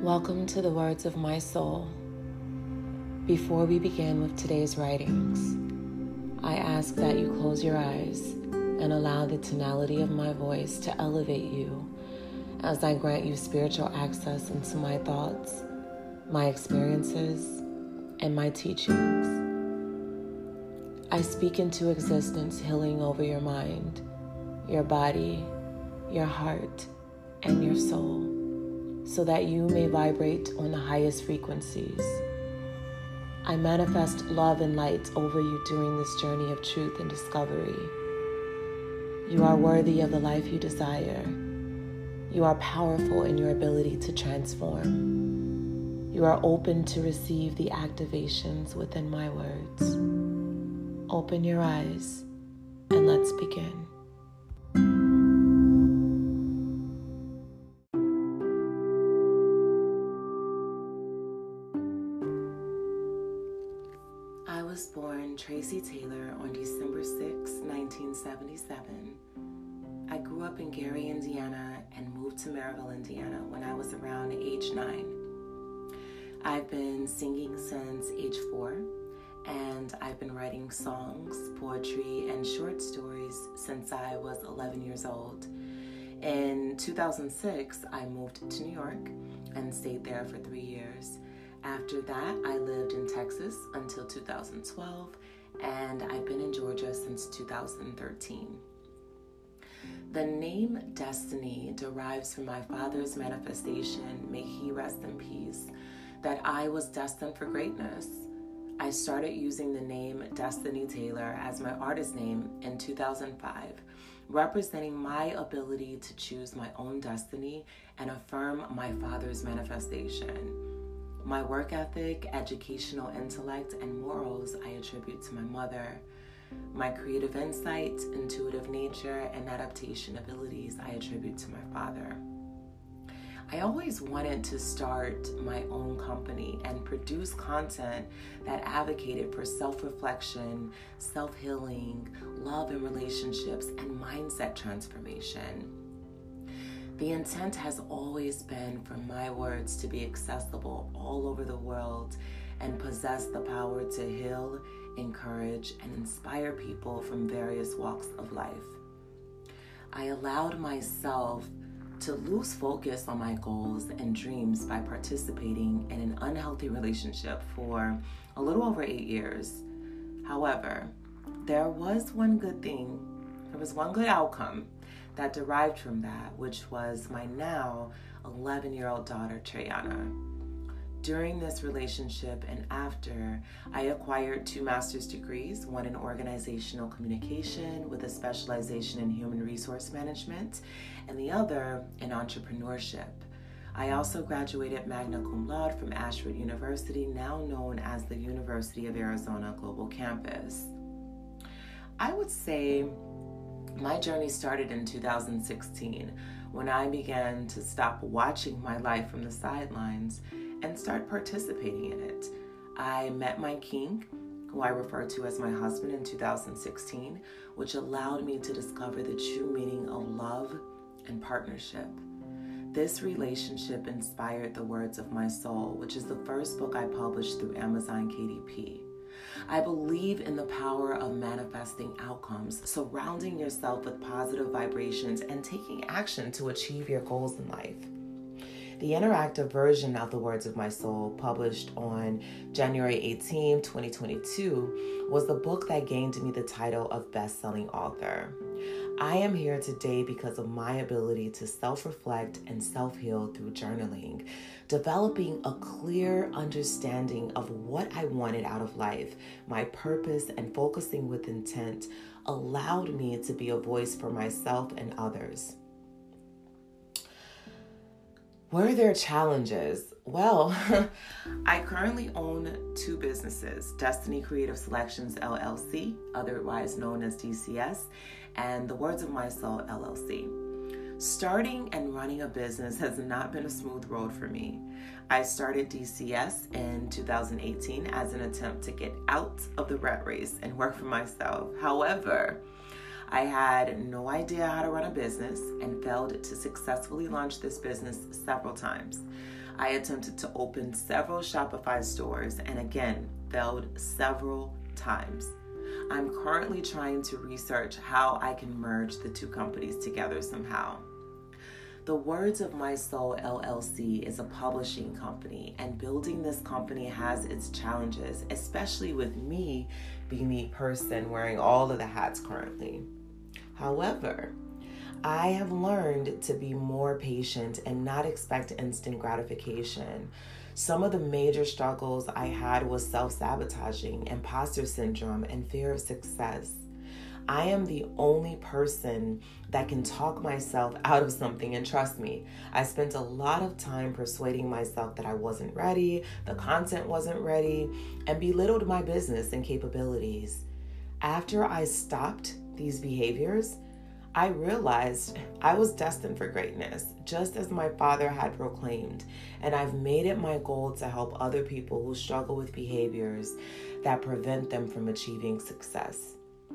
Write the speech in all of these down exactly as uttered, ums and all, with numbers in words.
Welcome to the words of my soul. Before we begin with today's writings, I ask that you close your eyes and allow the tonality of my voice to elevate you as I grant you spiritual access into my thoughts, my experiences, and my teachings. I speak into existence healing over your mind, your body, your heart, and your soul, so that you may vibrate on the highest frequencies. I manifest love and light over you during this journey of truth and discovery. You are worthy of the life you desire. You are powerful in your ability to transform. You are open to receive the activations within my words. Open your eyes and let's begin. I was born Tracy Taylor on December sixth, nineteen seventy-seven. I grew up in Gary, Indiana, and moved to Maryville, Indiana when I was around age nine. I've been singing since age four, and I've been writing songs, poetry, and short stories since I was eleven years old. In two thousand six, I moved to New York and stayed there for three years. After that, I lived in Texas until two thousand twelve, and I've been in Georgia since two thousand thirteen. The name Destiny derives from my father's manifestation, may he rest in peace, that I was destined for greatness. I started using the name Destiny Taylor as my artist name in two thousand five, representing my ability to choose my own destiny and affirm my father's manifestation. My work ethic, educational intellect, and morals I attribute to my mother. My creative insight, intuitive nature, and adaptation abilities I attribute to my father. I always wanted to start my own company and produce content that advocated for self-reflection, self-healing, love and relationships, and mindset transformation. The intent has always been for my words to be accessible all over the world and possess the power to heal, encourage, and inspire people from various walks of life. I allowed myself to lose focus on my goals and dreams by participating in an unhealthy relationship for a little over eight years. However, there was one good thing, there was one good outcome that derived from that, which was my now eleven-year-old daughter, Treyana. During this relationship and after, I acquired two master's degrees, one in organizational communication with a specialization in human resource management, and the other in entrepreneurship. I also graduated magna cum laude from Ashford University, now known as the University of Arizona Global Campus. I would say my journey started in two thousand sixteen when I began to stop watching my life from the sidelines and start participating in it. I met my king, who I refer to as my husband, in two thousand sixteen, which allowed me to discover the true meaning of love and partnership. This relationship inspired The Words of My Soul, which is the first book I published through Amazon K D P. I believe in the power of manifesting outcomes, surrounding yourself with positive vibrations, and taking action to achieve your goals in life. The interactive version of The Words of My Soul, published on January eighteenth, twenty twenty-two, was the book that gained me the title of best-selling author. I am here today because of my ability to self-reflect and self-heal through journaling. Developing a clear understanding of what I wanted out of life, my purpose, and focusing with intent allowed me to be a voice for myself and others. Were there challenges? Well, I currently own two businesses, Destiny Creative Selections, L L C, otherwise known as D C S, and The Words of My Soul, L L C. Starting and running a business has not been a smooth road for me. I started D C S in two thousand eighteen as an attempt to get out of the rat race and work for myself. However, I had no idea how to run a business and failed to successfully launch this business several times. I attempted to open several Shopify stores and again, failed several times. I'm currently trying to research how I can merge the two companies together somehow. The Words of My Soul L L C is a publishing company, and building this company has its challenges, especially with me being the person wearing all of the hats currently. However, I have learned to be more patient and not expect instant gratification. Some of the major struggles I had was self-sabotaging, imposter syndrome, and fear of success. I am the only person that can talk myself out of something, and trust me, I spent a lot of time persuading myself that I wasn't ready, the content wasn't ready, and belittled my business and capabilities. After I stopped these behaviors, I realized I was destined for greatness, just as my father had proclaimed, and I've made it my goal to help other people who struggle with behaviors that prevent them from achieving success.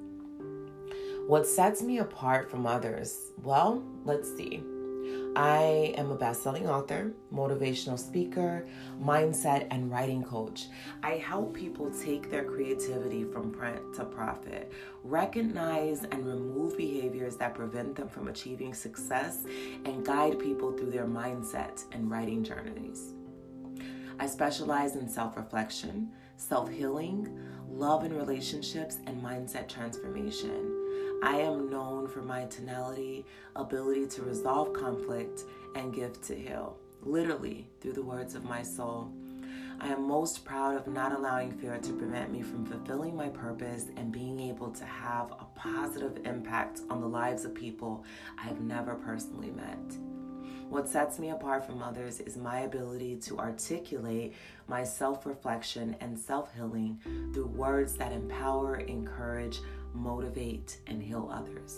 What sets me apart from others? Well, let's see. I am a best-selling author, motivational speaker, mindset, and writing coach. I help people take their creativity from print to profit, recognize and remove behaviors that prevent them from achieving success, and guide people through their mindset and writing journeys. I specialize in self-reflection, self-healing, love and relationships, and mindset transformation. I am known for my tonality, ability to resolve conflict, and gift to heal, literally through the words of my soul. I am most proud of not allowing fear to prevent me from fulfilling my purpose and being able to have a positive impact on the lives of people I have never personally met. What sets me apart from others is my ability to articulate my self-reflection and self-healing through words that empower, encourage, motivate, and heal others.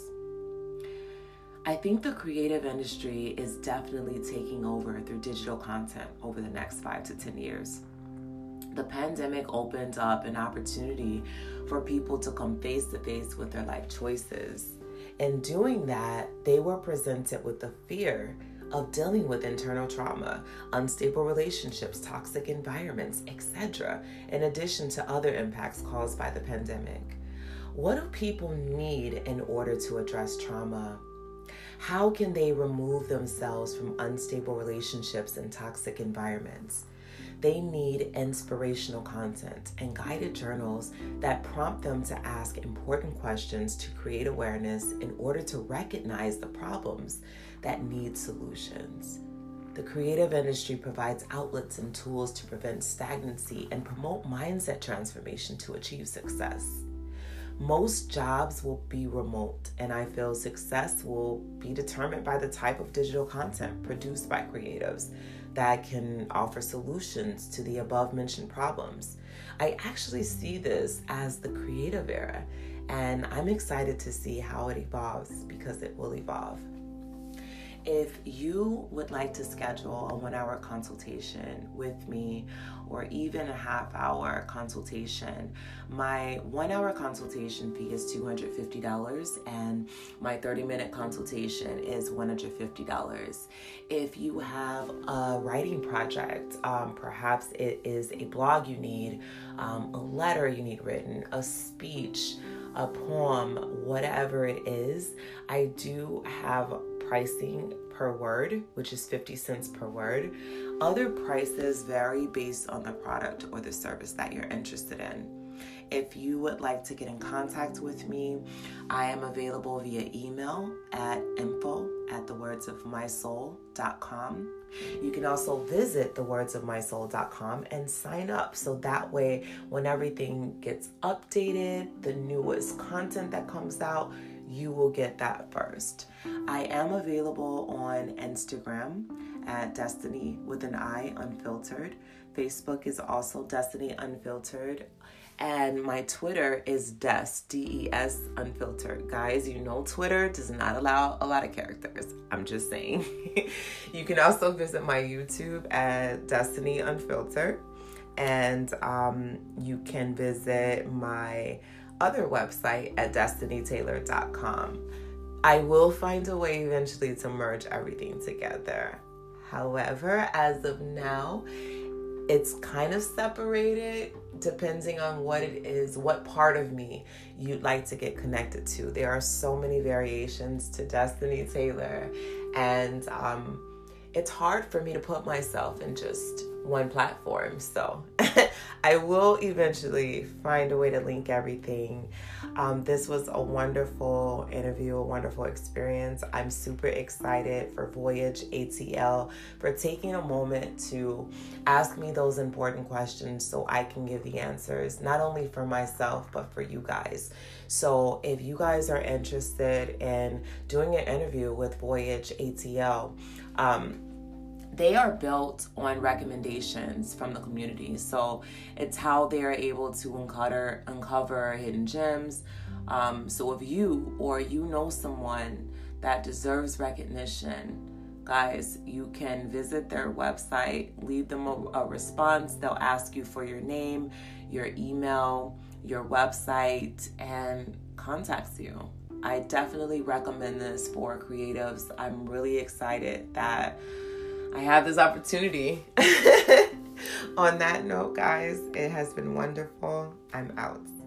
I think the creative industry is definitely taking over through digital content over the next five to ten years. The pandemic opened up an opportunity for people to come face to face with their life choices. In doing that, they were presented with the fear of dealing with internal trauma, unstable relationships, toxic environments, et cetera, in addition to other impacts caused by the pandemic. What do people need in order to address trauma? How can they remove themselves from unstable relationships and toxic environments? They need inspirational content and guided journals that prompt them to ask important questions to create awareness in order to recognize the problems that need solutions. The creative industry provides outlets and tools to prevent stagnancy and promote mindset transformation to achieve success. Most jobs will be remote, and I feel success will be determined by the type of digital content produced by creatives that can offer solutions to the above-mentioned problems. I actually see this as the creative era, and I'm excited to see how it evolves because it will evolve. If you would like to schedule a one-hour consultation with me or even a half-hour consultation, my one-hour consultation fee is two hundred fifty dollars and my thirty-minute consultation is one hundred fifty dollars. If you have a writing project, um, perhaps it is a blog you need, um, a letter you need written, a speech, a poem, whatever it is, I do have pricing per word, which is fifty cents per word. Other prices vary based on the product or the service that you're interested in. If you would like to get in contact with me, I am available via email at info at the words of my soul dot com. You can also visit the words of my soul dot com and sign up so that way when everything gets updated, the newest content that comes out, you will get that first. I am available on Instagram at Destiny with an I Unfiltered. Facebook is also Destiny Unfiltered. And my Twitter is Des, D E S Unfiltered. Guys, you know Twitter does not allow a lot of characters. I'm just saying. You can also visit my YouTube at Destiny Unfiltered. And um, you can visit my other website at destiny taylor dot com. I will find a way eventually to merge everything together. However, as of now, it's kind of separated depending on what it is, what part of me you'd like to get connected to. There are so many variations to Destiny Taylor, and um, it's hard for me to put myself in just one platform. So I will eventually find a way to link everything. Um, this was a wonderful interview, a wonderful experience. I'm super excited for Voyage A T L for taking a moment to ask me those important questions so I can give the answers, not only for myself, but for you guys. So if you guys are interested in doing an interview with Voyage A T L, um, they are built on recommendations from the community. So it's how they are able to uncover, uncover hidden gems. Um, so if you or you know someone that deserves recognition, guys, you can visit their website, leave them a, a response. They'll ask you for your name, your email, your website, and contacts you. I definitely recommend this for creatives. I'm really excited that I have this opportunity. On that note, guys, it has been wonderful. I'm out.